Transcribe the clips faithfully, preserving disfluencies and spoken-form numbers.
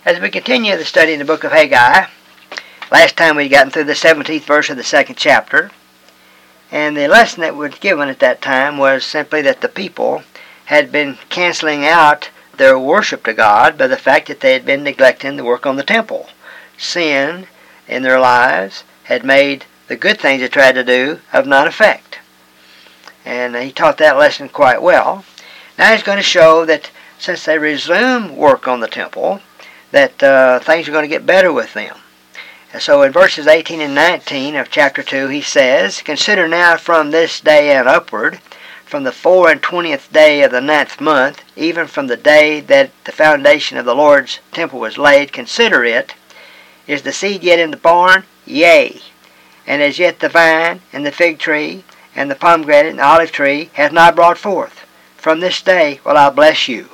As we continue the study in the book of Haggai, last time we'd gotten through the seventeenth verse of the second chapter, and the lesson that was given at that time was simply that the people had been canceling out their worship to God by the fact that they had been neglecting the work on the temple. Sin in their lives had made the good things they tried to do of none effect. And he taught that lesson quite well. Now he's going to show that since they resume work on the temple, that uh, things are going to get better with them. And so in verses eighteen and nineteen of chapter two, he says, "Consider now from this day and upward, from the four and twentieth day of the ninth month, even from the day that the foundation of the Lord's temple was laid, consider it. Is the seed yet in the barn? Yea. And as yet the vine, and the fig tree, and the pomegranate, and the olive tree hath not brought forth. From this day will I bless you."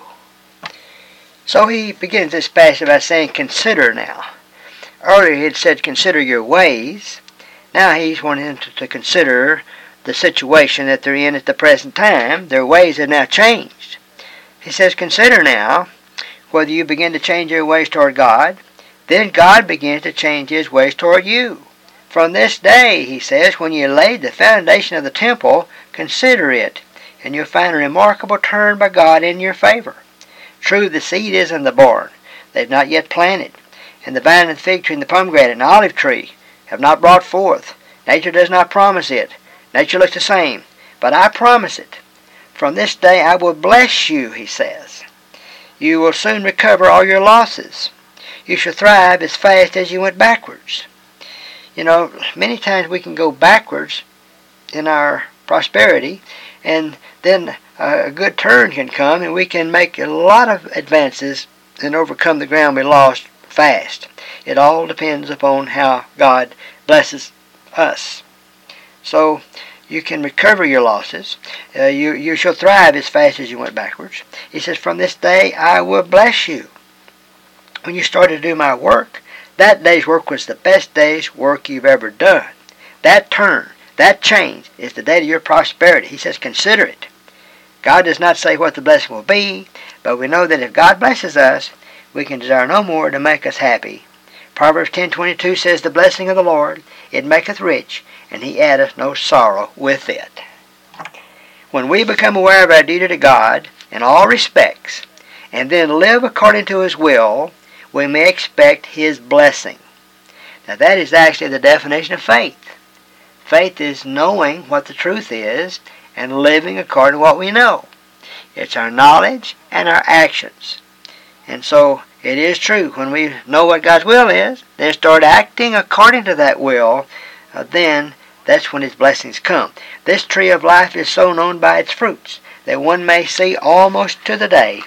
So he begins this passage by saying, consider now. Earlier he had said, consider your ways. Now he's wanting them to, to consider the situation that they're in at the present time. Their ways have now changed. He says, consider now whether you begin to change your ways toward God. Then God begins to change his ways toward you. From this day, he says, when you laid the foundation of the temple, consider it, and you'll find a remarkable turn by God in your favor. True, the seed is in the barn. They've not yet planted. And the vine and the fig tree and the pomegranate and the olive tree have not brought forth. Nature does not promise it. Nature looks the same. But I promise it. From this day I will bless you, he says. You will soon recover all your losses. You shall thrive as fast as you went backwards. You know, many times we can go backwards in our prosperity, and then a good turn can come, and we can make a lot of advances and overcome the ground we lost fast. It all depends upon how God blesses us. So you can recover your losses. Uh, you, you shall thrive as fast as you went backwards. He says, from this day I will bless you. When you started to do my work, that day's work was the best day's work you've ever done. That turn, that change is the day of your prosperity. He says, consider it. God does not say what the blessing will be, but we know that if God blesses us, we can desire no more to make us happy. Proverbs ten twenty-two says, the blessing of the Lord, it maketh rich, and he addeth no sorrow with it. When we become aware of our duty to God in all respects, and then live according to his will, we may expect his blessing. Now that is actually the definition of faith. Faith is knowing what the truth is and living according to what we know. It's our knowledge and our actions. And so it is true, when we know what God's will is, then start acting according to that will, uh, then that's when his blessings come. This tree of life is so known by its fruits that one may see almost to the day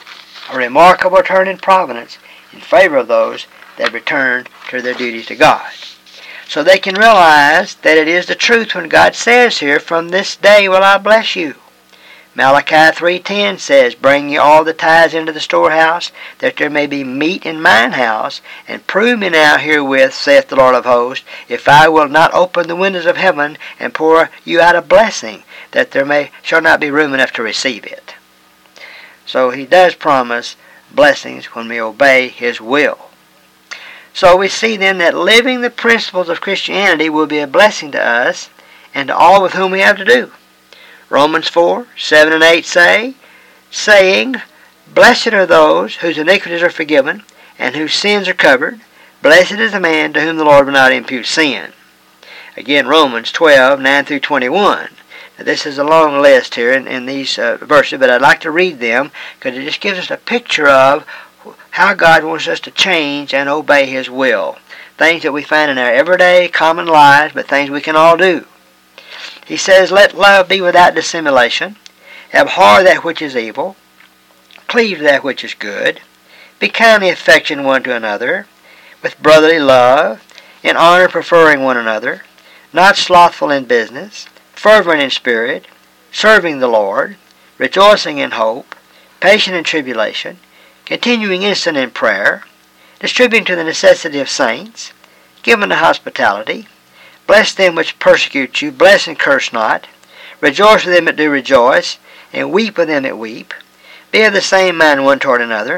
a remarkable turn in providence in favor of those that return to their duties to God. So they can realize that it is the truth when God says here, from this day will I bless you. Malachi three ten says, bring ye all the tithes into the storehouse, that there may be meat in mine house, and prove me now herewith, saith the Lord of hosts, if I will not open the windows of heaven and pour you out a blessing, that there may shall not be room enough to receive it. So he does promise blessings when we obey his will. So we see then that living the principles of Christianity will be a blessing to us and to all with whom we have to do. Romans four, seven and eight say, saying, blessed are those whose iniquities are forgiven and whose sins are covered. Blessed is the man to whom the Lord will not impute sin. Again, Romans twelve, nine through twenty-one. Now, this is a long list here in, in these uh, verses, but I'd like to read them because it just gives us a picture of how God wants us to change and obey his will. Things that we find in our everyday, common lives, but things we can all do. He says, let love be without dissimulation. Abhor that which is evil. Cleave to that which is good. Be kindly affectioned one to another, with brotherly love, in honor preferring one another, not slothful in business, fervent in spirit, serving the Lord, rejoicing in hope, patient in tribulation, continuing instant in prayer, distributing to the necessity of saints, given to hospitality. Bless them which persecute you, bless and curse not. Rejoice with them that do rejoice, and weep with them that weep. Be of the same mind one toward another.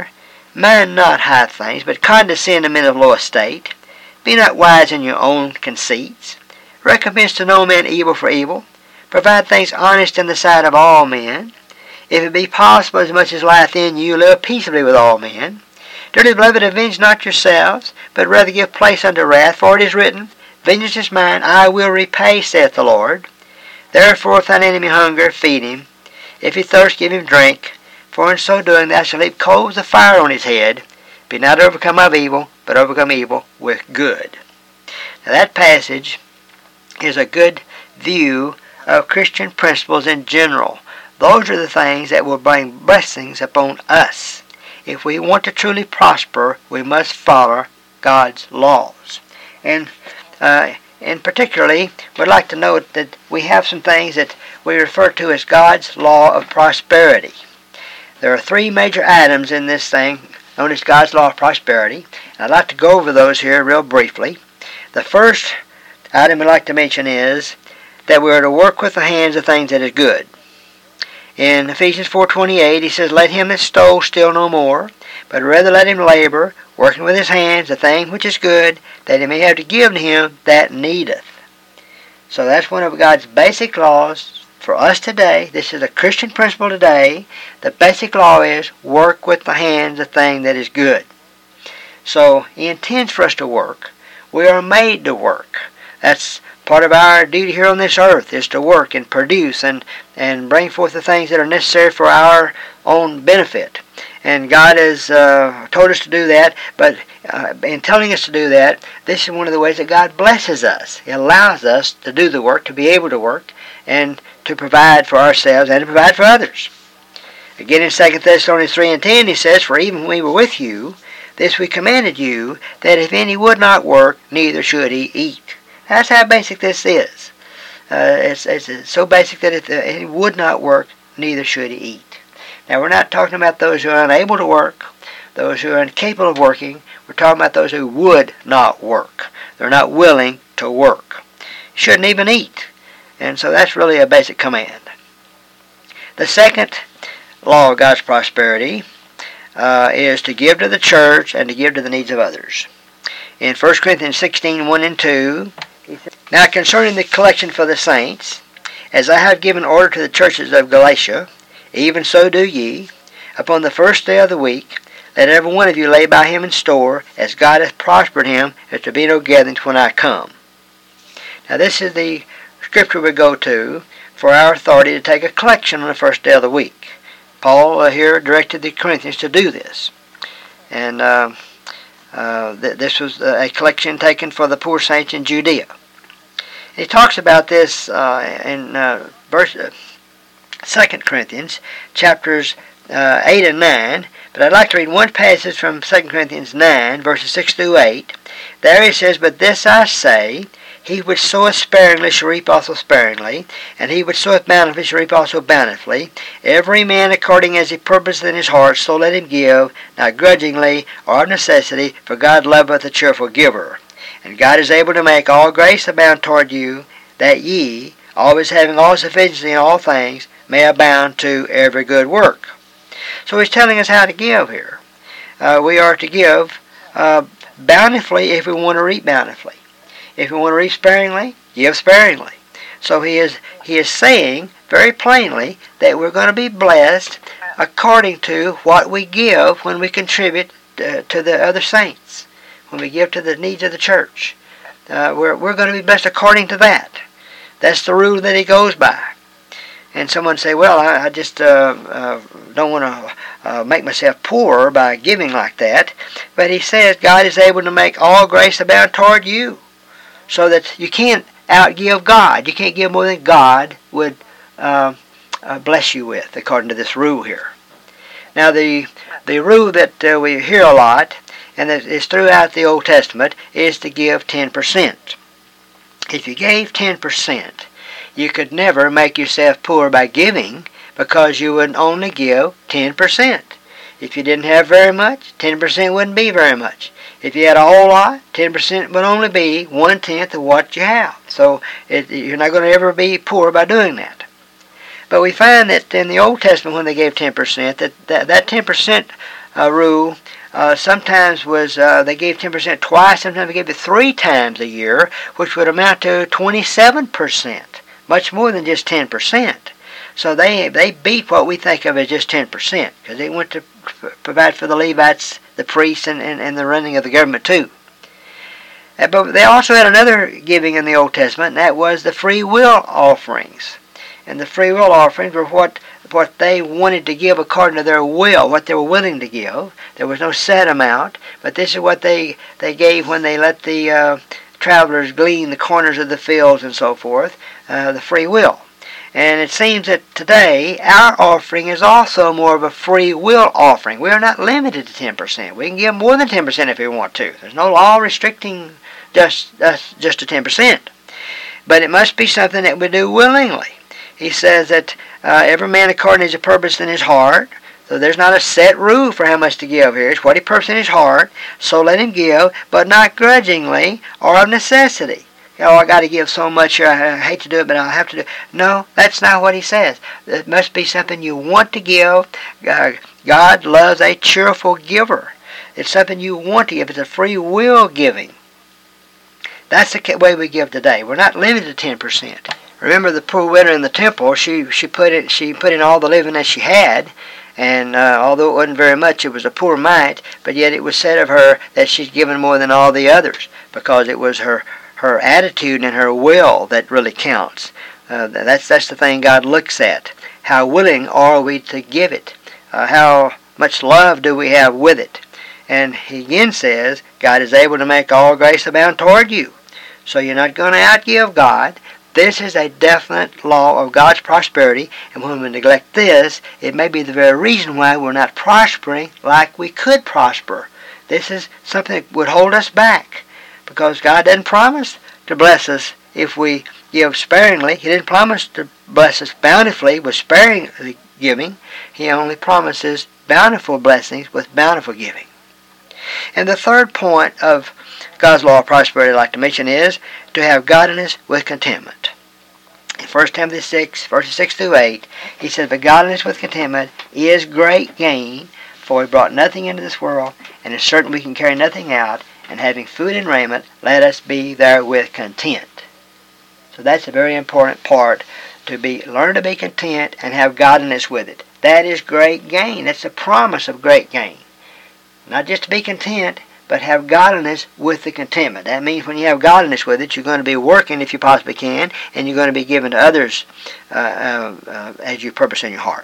Mind not high things, but condescend to men of low estate. Be not wise in your own conceits. Recompense to no man evil for evil. Provide things honest in the sight of all men. If it be possible, as much as lieth in you, live peaceably with all men. Dearly beloved, avenge not yourselves, but rather give place unto wrath, for it is written, Vengeance is mine, I will repay, saith the Lord. Therefore, if thine enemy hunger, feed him. If he thirst, give him drink. For in so doing thou shalt heap coals of fire on his head. Be not overcome of evil, but overcome evil with good. Now that passage is a good view of Christian principles in general. Those are the things that will bring blessings upon us. If we want to truly prosper, we must follow God's laws. And uh, and particularly, we'd like to note that we have some things that we refer to as God's law of prosperity. There are three major items in this thing known as God's law of prosperity. And I'd like to go over those here real briefly. The first item I'd like to mention is that we're to work with the hands the things that is good. In Ephesians four twenty-eight, he says, Let him that stole steal no more, but rather let him labor, working with his hands the thing which is good, that he may have to give to him that needeth. So that's one of God's basic laws for us today. This is a Christian principle today. The basic law is work with the hands the thing that is good. So he intends for us to work. We are made to work. That's part of our duty here on this earth, is to work and produce and, and bring forth the things that are necessary for our own benefit. And God has uh, told us to do that, but uh, in telling us to do that, this is one of the ways that God blesses us. He allows us to do the work, to be able to work, and to provide for ourselves and to provide for others. Again in Second Thessalonians three and ten, he says, For even when we were with you, this we commanded you, that if any would not work, neither should he eat. That's how basic this is. Uh, it's, it's so basic that if he would not work, neither should he eat. Now, we're not talking about those who are unable to work, those who are incapable of working. We're talking about those who would not work. They're not willing to work. Shouldn't even eat. And so that's really a basic command. The second law of God's prosperity uh, is to give to the church and to give to the needs of others. In First Corinthians sixteen, one and two, he says, Now concerning the collection for the saints, as I have given order to the churches of Galatia, even so do ye. Upon the first day of the week, let every one of you lay by him in store, as God hath prospered him, that there be no gatherings when I come. Now this is the scripture we go to for our authority to take a collection on the first day of the week. Paul uh, here directed the Corinthians to do this. And uh, uh, th this was a collection taken for the poor saints in Judea. He talks about this uh, in uh, verse... Uh, Second Corinthians, chapters uh, eight and nine, but I'd like to read one passage from Second Corinthians nine, verses six through eight. There he says, But this I say, he which soweth sparingly shall reap also sparingly, and he which soweth bountifully shall reap also bountifully. Every man according as he purposeth in his heart, so let him give, not grudgingly or of necessity, for God loveth a cheerful giver. And God is able to make all grace abound toward you, that ye, always having all sufficiency in all things, may abound to every good work. So he's telling us how to give here. Uh, we are to give uh, bountifully if we want to reap bountifully. If we want to reap sparingly, give sparingly. So he is he is saying very plainly that we're going to be blessed according to what we give when we contribute uh, to the other saints, when we give to the needs of the church. Uh, we're, we're going to be blessed according to that. That's the rule that he goes by. And someone say, well, I, I just uh, uh, don't want to uh, make myself poor by giving like that. But he says God is able to make all grace abound toward you, so that you can't outgive God. You can't give more than God would uh, uh, bless you with, according to this rule here. Now, the the rule that uh, we hear a lot, and that is throughout the Old Testament, is to give ten percent. If you gave ten percent, you could never make yourself poor by giving, because you would only give ten percent. If you didn't have very much, ten percent wouldn't be very much. If you had a whole lot, ten percent would only be one-tenth of what you have. So it, you're not going to ever be poor by doing that. But we find that in the Old Testament, when they gave ten percent, that that, that ten percent uh, rule uh, sometimes was uh, they gave ten percent twice, sometimes they gave it three times a year, which would amount to twenty-seven percent, much more than just ten percent. So they they beat what we think of as just ten percent, because they went to provide for the Levites, the priests, and, and, and the running of the government too. Uh, but they also had another giving in the Old Testament, and that was the free will offerings. And the free will offerings were what what they wanted to give according to their will, what they were willing to give. There was no set amount, but this is what they, they gave when they let the uh, travelers glean the corners of the fields and so forth, uh, the free will. And it seems that today our offering is also more of a free will offering. We are not limited to ten percent. We can give more than ten percent if we want to. There's no law restricting just, uh, just to ten percent. But it must be something that we do willingly. He says that uh, every man according to his purpose in his heart. So there's not a set rule for how much to give here. It's what he purposed in his heart. So let him give, but not grudgingly or of necessity. Oh, I got to give so much, I hate to do it, but I'll have to do it. No, that's not what he says. It must be something you want to give. Uh, God loves a cheerful giver. It's something you want to give. It's a free will giving. That's the way we give today. We're not limited to ten percent. Remember the poor widow in the temple, she, she, put it, she put in all the living that she had, and uh, although it wasn't very much, it was a poor mite, but yet it was said of her that she's given more than all the others, because it was her her attitude and her will that really counts. Uh, that's that's the thing God looks at. How willing are we to give it? Uh, how much love do we have with it? And he again says, God is able to make all grace abound toward you. So you're not going to outgive God. This is a definite law of God's prosperity, and when we neglect this, it may be the very reason why we're not prospering like we could prosper. This is something that would hold us back, because God doesn't promise to bless us if we give sparingly. He didn't promise to bless us bountifully with sparing giving. He only promises bountiful blessings with bountiful giving. And the third point of God's law of prosperity I'd like to mention is to have godliness with contentment. In First Timothy six, verses six through eight, he says, but godliness with contentment is great gain, for we brought nothing into this world, and it's certain we can carry nothing out, and having food and raiment, let us be therewith content. So that's a very important part, to be learn to be content and have godliness with it. That is great gain. That's a promise of great gain. Not just to be content, but have godliness with the contentment. That means when you have godliness with it, you're going to be working if you possibly can, and you're going to be giving to others uh, uh, uh, as you purpose in your heart.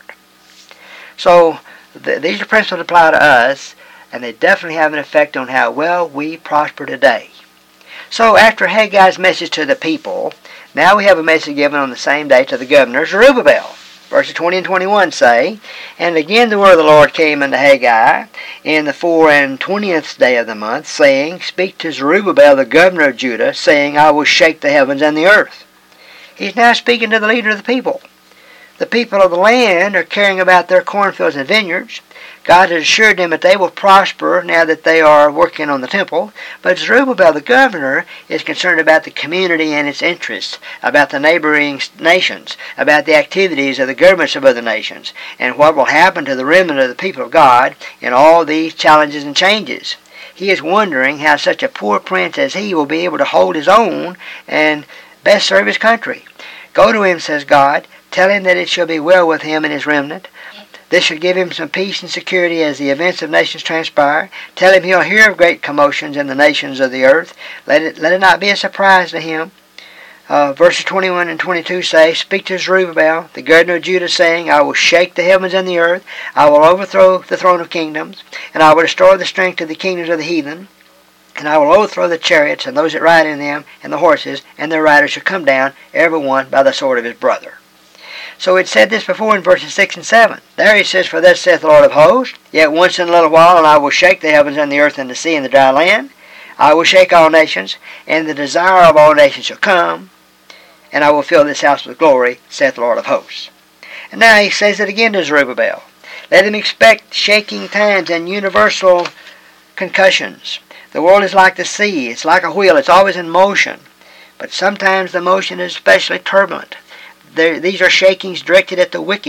So th- these are principles that apply to us, and they definitely have an effect on how well we prosper today. So after Haggai's message to the people, now we have a message given on the same day to the governor, Zerubbabel. Verses twenty and twenty-one say, and again the word of the Lord came unto Haggai in the four and twentieth day of the month, saying, speak to Zerubbabel the governor of Judah, saying, I will shake the heavens and the earth. He's now speaking to the leader of the people. The people of the land are caring about their cornfields and vineyards. God has assured them that they will prosper now that they are working on the temple. But Zerubbabel, the governor, is concerned about the community and its interests, about the neighboring nations, about the activities of the governments of other nations, and what will happen to the remnant of the people of God in all these challenges and changes. He is wondering how such a poor prince as he will be able to hold his own and best serve his country. Go to him, says God. Tell him that it shall be well with him and his remnant. This should give him some peace and security as the events of nations transpire. Tell him he'll hear of great commotions in the nations of the earth. Let it, let it not be a surprise to him. Uh, verses twenty-one and twenty-two say, speak to Zerubbabel, the governor of Judah, saying, I will shake the heavens and the earth. I will overthrow the throne of kingdoms, and I will destroy the strength of the kingdoms of the heathen. And I will overthrow the chariots and those that ride in them, and the horses, and their riders shall come down, every one by the sword of his brother. So it said this before in verses six and seven. There he says, for thus saith the Lord of hosts, yet once in a little while, and I will shake the heavens and the earth and the sea and the dry land. I will shake all nations, and the desire of all nations shall come, and I will fill this house with glory, saith the Lord of hosts. And now he says it again to Zerubbabel. Let him expect shaking times and universal concussions. The world is like the sea. It's like a wheel. It's always in motion. But sometimes the motion is especially turbulent. There, these are shakings directed at the wicked.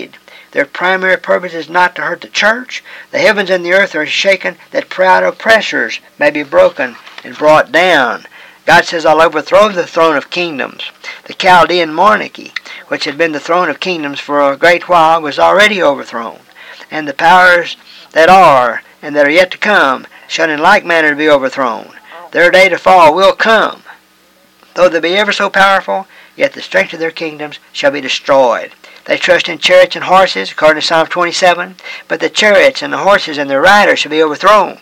Their primary purpose is not to hurt the church. The heavens and the earth are shaken that proud oppressors may be broken and brought down. God says, I'll overthrow the throne of kingdoms. The Chaldean monarchy, which had been the throne of kingdoms for a great while, was already overthrown. And the powers that are, and that are yet to come, shall in like manner be overthrown. Their day to fall will come. Though they be ever so powerful, yet the strength of their kingdoms shall be destroyed. They trust in chariots and horses, according to Psalm twenty-seven, but the chariots and the horses and their riders shall be overthrown.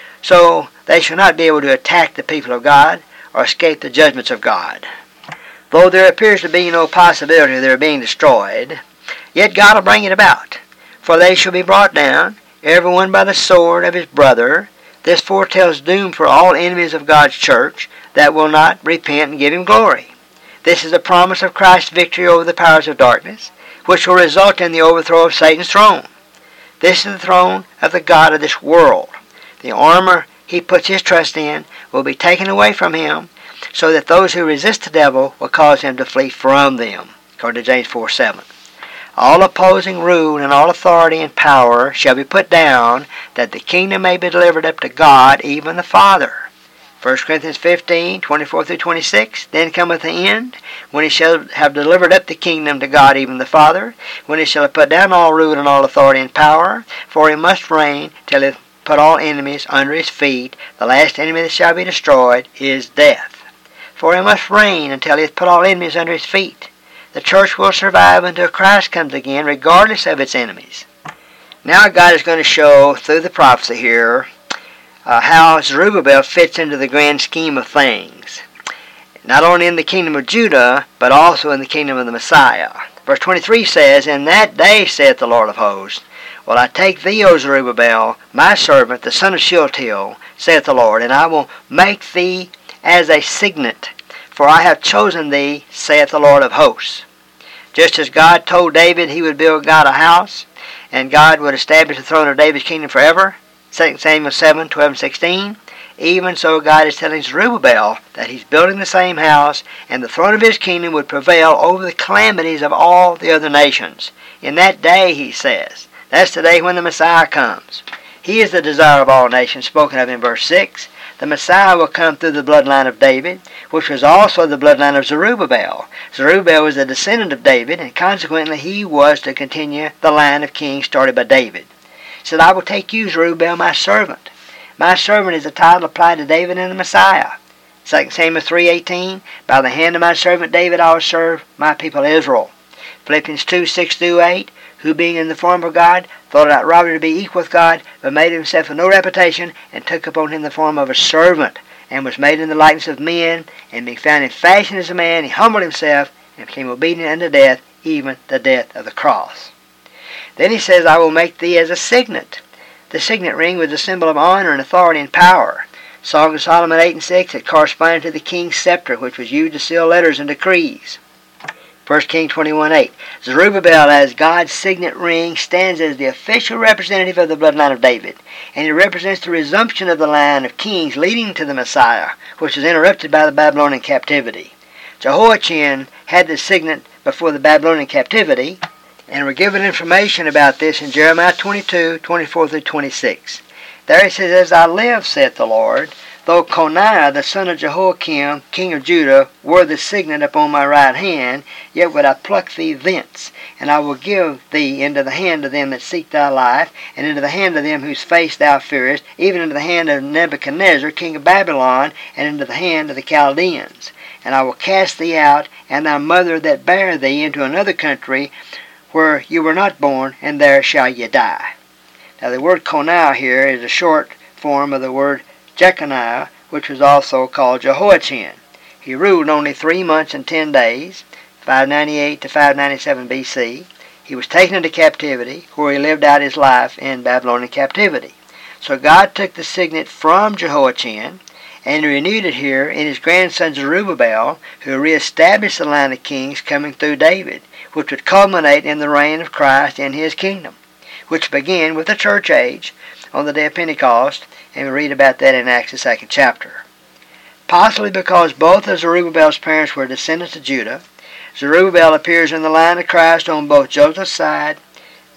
So they shall not be able to attack the people of God, or escape the judgments of God. Though there appears to be no possibility of their being destroyed, yet God will bring it about. For they shall be brought down, every one by the sword of his brother. This foretells doom for all enemies of God's church that will not repent and give him glory. This is a promise of Christ's victory over the powers of darkness, which will result in the overthrow of Satan's throne. This is the throne of the God of this world. The armor he puts his trust in will be taken away from him, so that those who resist the devil will cause him to flee from them, according to James four seven. All opposing rule and all authority and power shall be put down, that the kingdom may be delivered up to God, even the Father. First Corinthians fifteen, twenty-four through twenty-six. Then cometh the end, when he shall have delivered up the kingdom to God, even the Father, when he shall have put down all rule and all authority and power, for he must reign till he put all enemies under his feet. The last enemy that shall be destroyed is death. For he must reign until he hath put all enemies under his feet. The church will survive until Christ comes again, regardless of its enemies. Now God is going to show through the prophecy here uh, how Zerubbabel fits into the grand scheme of things. Not only in the kingdom of Judah, but also in the kingdom of the Messiah. Verse twenty-three says, In that day, saith the Lord of hosts, will I take thee, O Zerubbabel, my servant, the son of Shealtiel, saith the Lord, and I will make thee as a signet, for I have chosen thee, saith the Lord of hosts. Just as God told David he would build God a house, and God would establish the throne of David's kingdom forever, Second Samuel seven, twelve and sixteen, even so God is telling Zerubbabel that he's building the same house, and the throne of his kingdom would prevail over the calamities of all the other nations. In that day, he says, that's the day when the Messiah comes. He is the desire of all nations, spoken of in verse six. The Messiah will come through the bloodline of David, which was also the bloodline of Zerubbabel. Zerubbabel was a descendant of David, and consequently he was to continue the line of kings started by David. He said, I will take you, Zerubbabel, my servant. My servant is a title applied to David and the Messiah. Second Samuel three eighteen, By the hand of my servant David I will serve my people Israel. Philippians two, six through eight, Who being in the form of God, thought it not robbery to be equal with God, but made himself of no reputation, and took upon him the form of a servant, and was made in the likeness of men, and being found in fashion as a man, he humbled himself, and became obedient unto death, even the death of the cross. Then he says, I will make thee as a signet. The signet ring was a symbol of honor and authority and power. Song of Solomon eight and six, it corresponded to the king's scepter, which was used to seal letters and decrees. First Kings twenty-one eight. Zerubbabel, as God's signet ring, stands as the official representative of the bloodline of David, and he represents the resumption of the line of kings leading to the Messiah, which was interrupted by the Babylonian captivity. Jehoiachin had the signet before the Babylonian captivity, and we're given information about this in Jeremiah twenty-two, twenty-four through twenty-six. There he says, As I live, saith the Lord, though Coniah, the son of Jehoiakim, king of Judah, were the signet upon my right hand, yet would I pluck thee thence, and I will give thee into the hand of them that seek thy life, and into the hand of them whose face thou fearest, even into the hand of Nebuchadnezzar, king of Babylon, and into the hand of the Chaldeans. And I will cast thee out, and thy mother that bare thee, into another country, where you were not born, and there shall ye die. Now the word Coniah here is a short form of the word Jeconiah, which was also called Jehoiachin. He ruled only three months and ten days, five ninety-eight to five ninety-seven B C. He was taken into captivity, where he lived out his life in Babylonian captivity. So God took the signet from Jehoiachin and renewed it here in his grandson Zerubbabel, who reestablished the line of kings coming through David, which would culminate in the reign of Christ in his kingdom, which began with the church age on the day of Pentecost, and we read about that in Acts the second chapter. Possibly because both of Zerubbabel's parents were descendants of Judah, Zerubbabel appears in the line of Christ on both Joseph's side,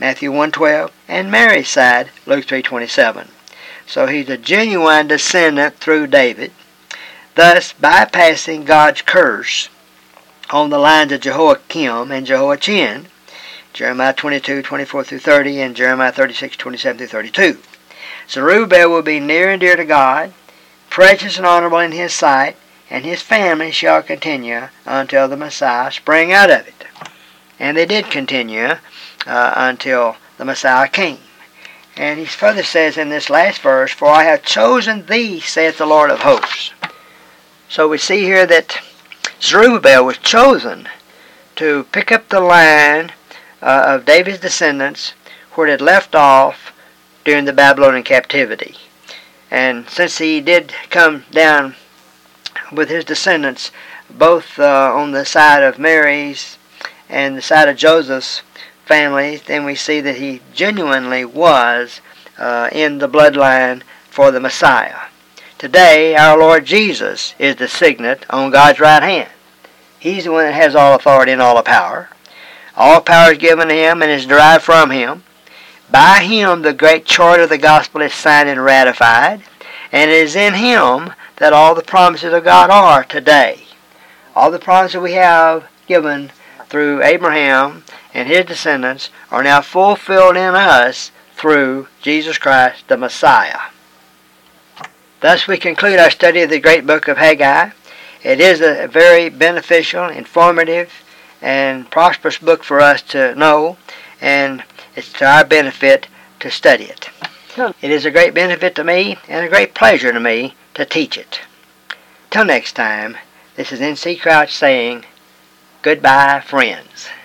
Matthew one twelve, and Mary's side, Luke three twenty-seven. So he's a genuine descendant through David, thus bypassing God's curse on the lines of Jehoiakim and Jehoiachin, Jeremiah twenty-two twenty-four through thirty, and Jeremiah thirty-six twenty-seven through thirty-two. Zerubbabel will be near and dear to God, precious and honorable in his sight, and his family shall continue until the Messiah spring out of it. And they did continue uh, until the Messiah came. And he further says in this last verse, "For I have chosen thee, saith the Lord of hosts." So we see here that Zerubbabel was chosen to pick up the line uh, of David's descendants where it had left off during the Babylonian captivity. And since he did come down with his descendants, both uh, on the side of Mary's and the side of Joseph's family, then we see that he genuinely was uh, in the bloodline for the Messiah. Today, our Lord Jesus is the signet on God's right hand. He's the one that has all authority and all the power. All power is given to him and is derived from him. By him, the great charter of the gospel is signed and ratified, and it is in him that all the promises of God are today. All the promises we have given through Abraham and his descendants are now fulfilled in us through Jesus Christ, the Messiah. Thus we conclude our study of the great book of Haggai. It is a very beneficial, informative, and prosperous book for us to know, and it's to our benefit to study it. It is a great benefit to me and a great pleasure to me to teach it. Till next time, this is N C Crouch saying, goodbye, friends.